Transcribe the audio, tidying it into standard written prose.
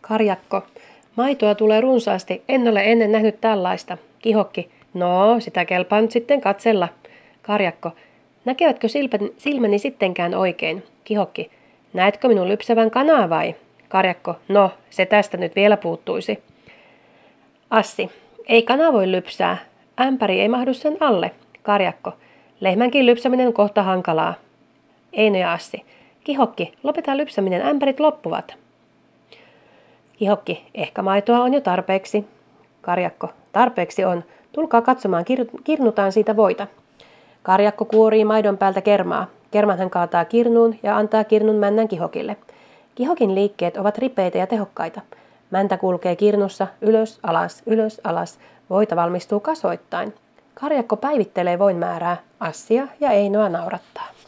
Karjakko. Maitoa tulee runsaasti, en ole ennen nähnyt tällaista. Kihokki. No, sitä kelpaa nyt sitten katsella. Karjakko. Näkevätkö silmäni sittenkään oikein? Kihokki. Näetkö minun lypsävän kanaa vai? Karjakko. No, se tästä nyt vielä puuttuisi. Assi. Ei kana voi lypsää. Ämpäri ei mahdu sen alle. Karjakko. Lehmänkin lypsäminen on kohta hankalaa. Eino ja Assi. Kihokki. Lopeta lypsäminen, ämpärit loppuvat. Kihokki. Ehkä maitoa on jo tarpeeksi. Karjakko. Tarpeeksi on. Tulkaa katsomaan, kirnutaan siitä voita. Karjakko kuorii maidon päältä kermaa. Kerman hän kaataa kirnuun ja antaa kirnun männän Kihokille. Kihokin liikkeet ovat ripeitä ja tehokkaita. Mäntä kulkee kirnussa ylös, alas, ylös, alas. Voita valmistuu kasoittain. Karjakko päivittelee voin määrää. Assia ja Einoa naurattaa.